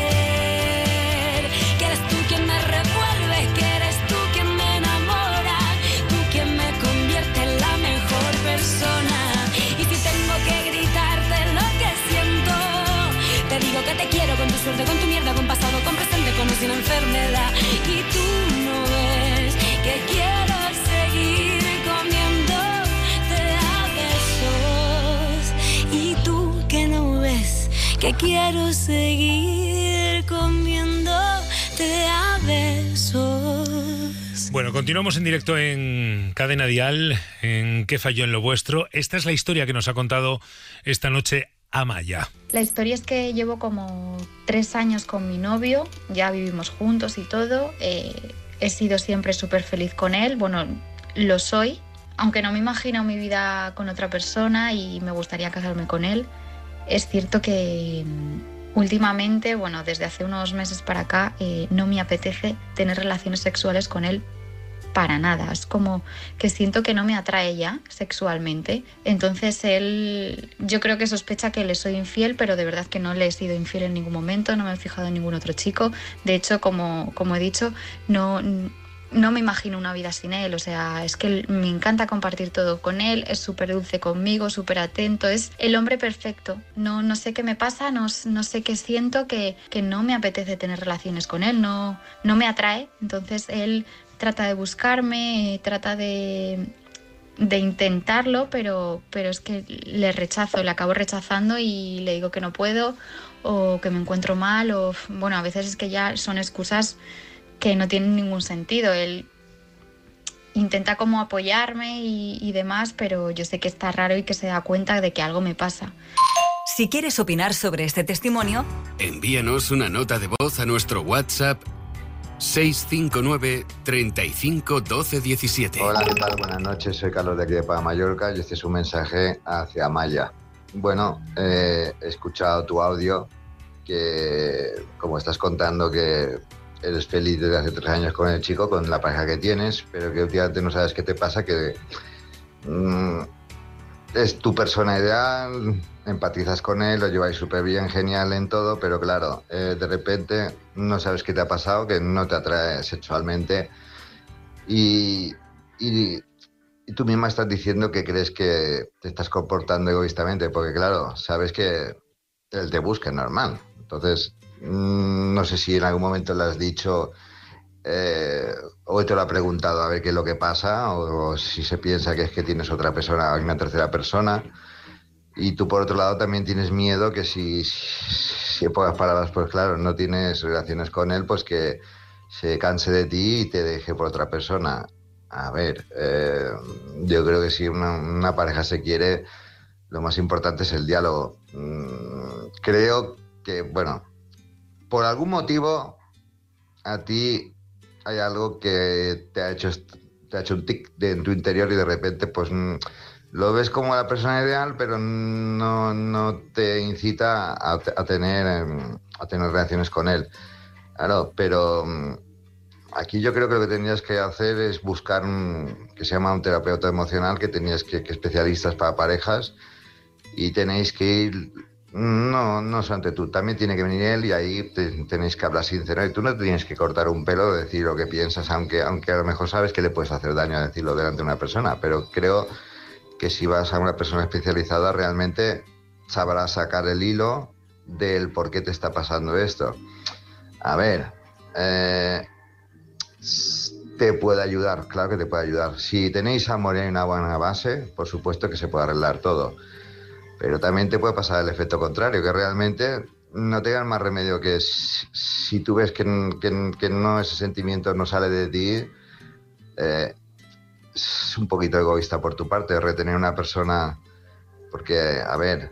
querer. Que eres tú quien me revuelve, que eres tú quien me enamora, tú quien me convierte en la mejor persona. Y si tengo que gritarte lo que siento, te digo que te quiero con tu suerte, con tu mierda, con pasado, con presente, con o sin enfermedad. Y tú no ves que quiero seguir comiéndote a besos. Y tú que no ves que quiero seguir comiéndote a besos. Bueno, continuamos en directo en Cadena Dial, en ¿Qué falló en lo vuestro? Esta es la historia que nos ha contado esta noche Amaya. La historia es que llevo como 3 años con mi novio, ya vivimos juntos y todo. He sido siempre súper feliz con él, bueno, lo soy, aunque no me imagino mi vida con otra persona y me gustaría casarme con él. Es cierto que últimamente, bueno, desde hace unos meses para acá, no me apetece tener relaciones sexuales con él para nada. Es como que siento que no me atrae ya sexualmente. Entonces él, yo creo que sospecha que le soy infiel, pero de verdad que no le he sido infiel en ningún momento, no me he fijado en ningún otro chico. De hecho, como he dicho, no me imagino una vida sin él. O sea, es que me encanta compartir todo con él, es súper dulce conmigo, súper atento, es el hombre perfecto. No sé qué me pasa, no sé qué siento, que no me apetece tener relaciones con él, no me atrae. Entonces él trata de buscarme, trata de intentarlo, pero es que le rechazo, le acabo rechazando y le digo que no puedo, o que me encuentro mal, o bueno, a veces es que ya son excusas que no tienen ningún sentido. Él intenta como apoyarme y demás, pero yo sé que está raro y que se da cuenta de que algo me pasa. Si quieres opinar sobre este testimonio, envíanos una nota de voz a nuestro WhatsApp 659 35 12 17. Hola, ¿qué tal? Buenas noches, soy Carlos de aquí de Palma de Mallorca y este es un mensaje hacia Amaya. Bueno, he escuchado tu audio, que como estás contando que eres feliz desde hace 3 años con el chico, con la pareja que tienes, pero que últimamente no sabes qué te pasa, que es tu persona ideal, empatizas con él, lo lleváis súper bien, genial en todo, pero claro, de repente no sabes qué te ha pasado, que no te atrae sexualmente y tú misma estás diciendo que crees que te estás comportando egoístamente, porque claro, sabes que él te busca, es normal. Entonces, no sé si en algún momento le has dicho o te lo ha preguntado a ver qué es lo que pasa, o si se piensa que es que tienes otra persona, una tercera persona. Y tú, por otro lado, también tienes miedo que si en pocas palabras, pues claro, no tienes relaciones con él, pues que se canse de ti y te deje por otra persona. A ver, yo creo que si una pareja se quiere, lo más importante es el diálogo. Creo que, bueno, por algún motivo a ti hay algo que te ha hecho un tic en tu interior y de repente, pues lo ves como la persona ideal, pero no te incita a tener relaciones con él. Claro, pero aquí yo creo que lo que tenías que hacer es buscar que se llama un terapeuta emocional, que especialistas para parejas, y tenéis que ir, no solamente tú, también tiene que venir él, y ahí tenéis que hablar sincero, y tú no tienes que cortar un pelo, decir lo que piensas, aunque a lo mejor sabes que le puedes hacer daño a decirlo delante de una persona, pero creo que si vas a una persona especializada realmente sabrás sacar el hilo del por qué te está pasando esto. A ver, te puede ayudar, claro que te puede ayudar. Si tenéis amor y hay una buena base, por supuesto que se puede arreglar todo. Pero también te puede pasar el efecto contrario, que realmente no tengas más remedio que si tú ves que no, ese sentimiento no sale de ti, es un poquito egoísta por tu parte retener a una persona, porque, a ver,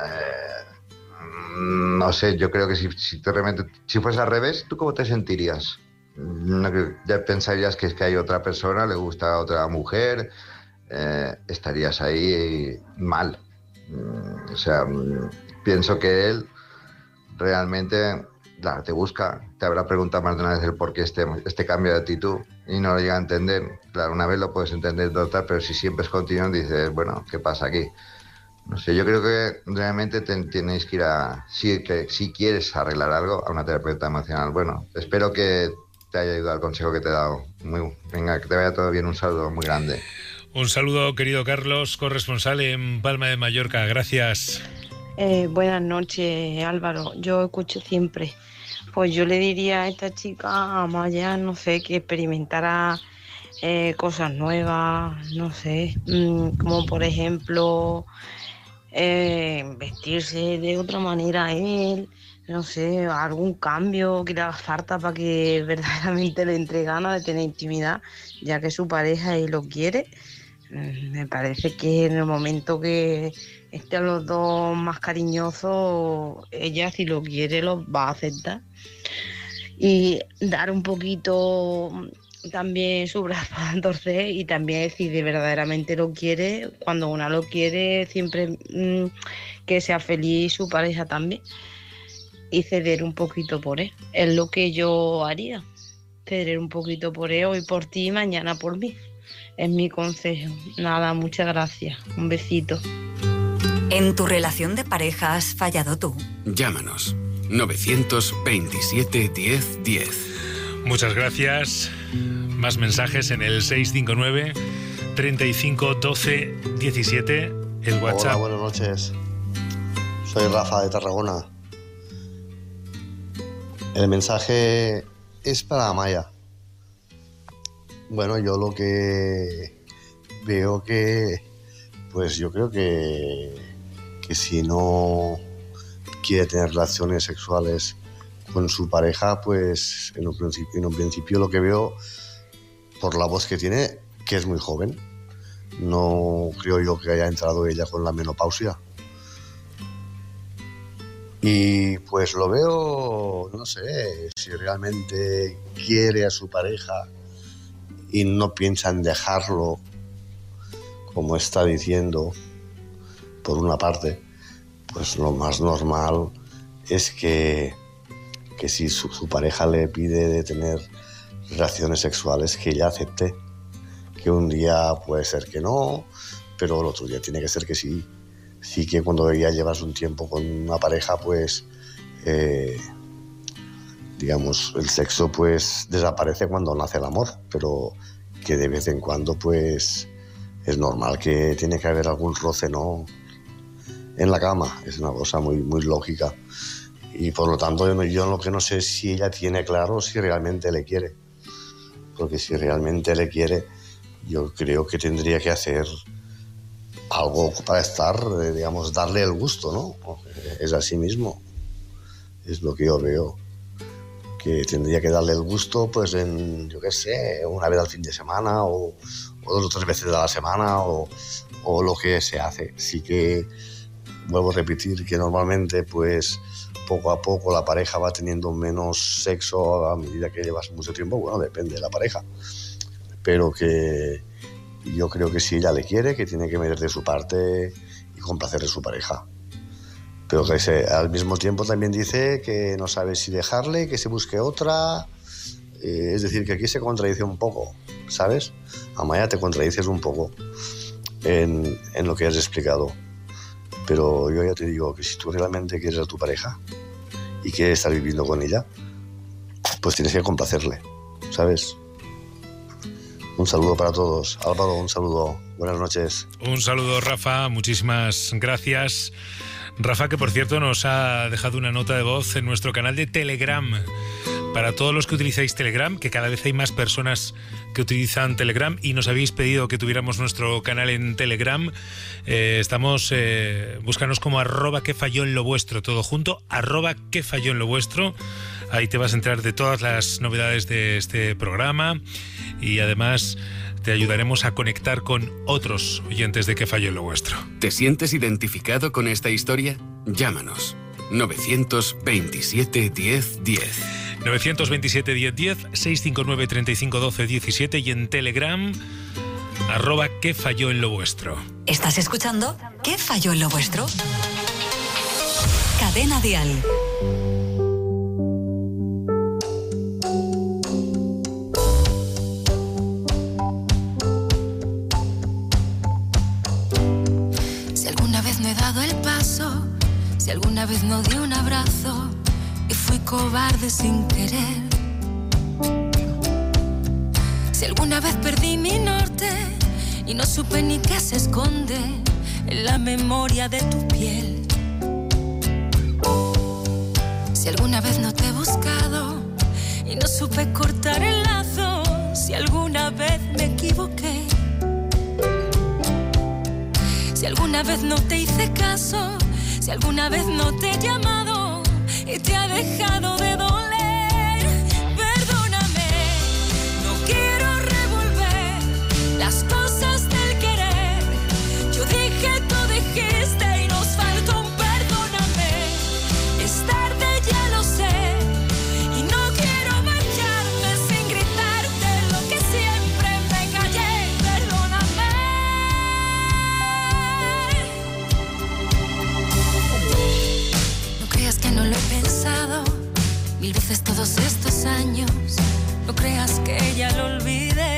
no sé, yo creo que si fuese al revés, ¿tú cómo te sentirías? Ya pensarías que es que hay otra persona, le gusta a otra mujer, estarías ahí mal. O sea, pienso que él realmente, claro, te busca, te habrá preguntado más de una vez el por qué este cambio de actitud y no lo llega a entender. Claro, una vez lo puedes entender total, pero si siempre es continuo dices, bueno, ¿qué pasa aquí? No sé, yo creo que realmente tenéis que ir si quieres arreglar algo, a una terapeuta emocional. Bueno, espero que te haya ayudado el consejo que te he dado. Venga, que te vaya todo bien, un saludo muy grande. Un saludo, querido Carlos, corresponsal en Palma de Mallorca. Gracias. Buenas noches, Álvaro. Yo escucho siempre. Pues yo le diría a esta chica, a Maya, no sé, que experimentara cosas nuevas, no sé, como por ejemplo vestirse de otra manera a él, no sé, algún cambio que le haga falta para que verdaderamente le entre ganas de tener intimidad, ya que su pareja y lo quiere. Me parece que en el momento que estén los dos más cariñosos, ella, si lo quiere, lo va a aceptar. Y dar un poquito también su brazo a torcer y también si de verdaderamente lo quiere, cuando una lo quiere, siempre que sea feliz su pareja también. Y ceder un poquito por él. Es lo que yo haría. Ceder un poquito por él, hoy por ti y mañana por mí. Es mi consejo. Nada, muchas gracias. Un besito. ¿En tu relación de pareja has fallado tú? Llámanos. 927 10 10. Muchas gracias. Más mensajes en el 659 35 12 17. El WhatsApp. Hola, buenas noches. Soy Rafa de Tarragona. El mensaje es para Amaya. Bueno, yo lo que veo que, pues yo creo que si no quiere tener relaciones sexuales con su pareja, pues en un principio lo que veo, por la voz que tiene, que es muy joven. No creo yo que haya entrado ella con la menopausia. Y pues lo veo, no sé, si realmente quiere a su pareja y no piensa en dejarlo, como está diciendo, por una parte, pues lo más normal es que si su pareja le pide de tener relaciones sexuales, que ella acepte. Que un día puede ser que no, pero el otro día tiene que ser que sí. Sí, que cuando ya llevas un tiempo con una pareja, pues digamos, el sexo pues desaparece cuando nace el amor, pero que de vez en cuando pues es normal que tiene que haber algún roce, ¿no?, en la cama. Es una cosa muy, muy lógica. Y por lo tanto yo lo que no sé es si ella tiene claro si realmente le quiere. Porque si realmente le quiere, yo creo que tendría que hacer algo para estar, digamos, darle el gusto, ¿no? Es así mismo. Es lo que yo veo. Que tendría que darle el gusto, pues en, yo qué sé, una vez al fin de semana o 2 o 3 veces a la semana o lo que se hace. Sí que vuelvo a repetir que normalmente, pues poco a poco la pareja va teniendo menos sexo a medida que llevas mucho tiempo. Bueno, depende de la pareja. Pero que yo creo que si ella le quiere, que tiene que meter de su parte y complacer a su pareja. Pero que al mismo tiempo también dice que no sabe si dejarle, que se busque otra. Es decir, que aquí se contradice un poco, ¿sabes? Amaya, te contradices un poco en lo que has explicado. Pero yo ya te digo que si tú realmente quieres a tu pareja y quieres estar viviendo con ella, pues tienes que complacerle, ¿sabes? Un saludo para todos. Álvaro, un saludo. Buenas noches. Un saludo, Rafa. Muchísimas gracias. Rafa, que por cierto nos ha dejado una nota de voz en nuestro canal de Telegram. Para todos los que utilizáis Telegram, que cada vez hay más personas que utilizan Telegram y nos habéis pedido que tuviéramos nuestro canal en Telegram, búscanos como @quefalloenlovuestro, todo junto, @quefalloenlovuestro. Ahí te vas a enterar de todas las novedades de este programa y además te ayudaremos a conectar con otros oyentes de Que Falló en lo Vuestro. ¿Te sientes identificado con esta historia? Llámanos. 927 10 10. 927 10 10, 659 35 12 17 y en Telegram @Que Falló en lo Vuestro. ¿Estás escuchando ¿Qué falló en lo vuestro? Cadena Dial. Si alguna vez no he dado el paso, si alguna vez no di un abrazo y fui cobarde sin querer, si alguna vez perdí mi norte y no supe ni qué se esconde en la memoria de tu piel, si alguna vez no te he buscado y no supe cortar el lazo, si alguna vez me equivoqué, si alguna vez no te hice caso, si alguna vez no te he llamado y te ha dejado de doler, perdóname, no quiero revolver las cosas del querer. Yo dije, tú dijiste y nos faltó un perdóname. Es tarde, ya lo sé, y no quiero marcharme sin gritarte lo que siempre me callé, perdóname. No creas que no lo he pensado 1000 veces todos estos años, no creas que ya lo olvidé.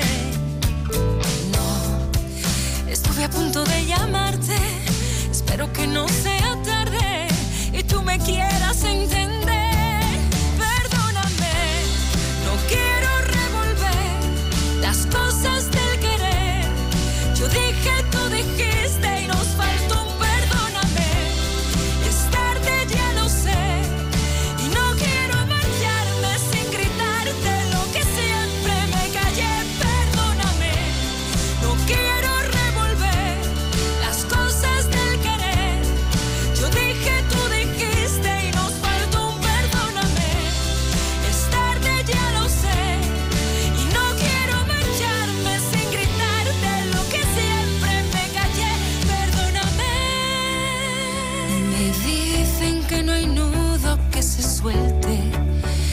No, estuve a punto de llamarte, espero que no sea tarde y tú me quieras entender.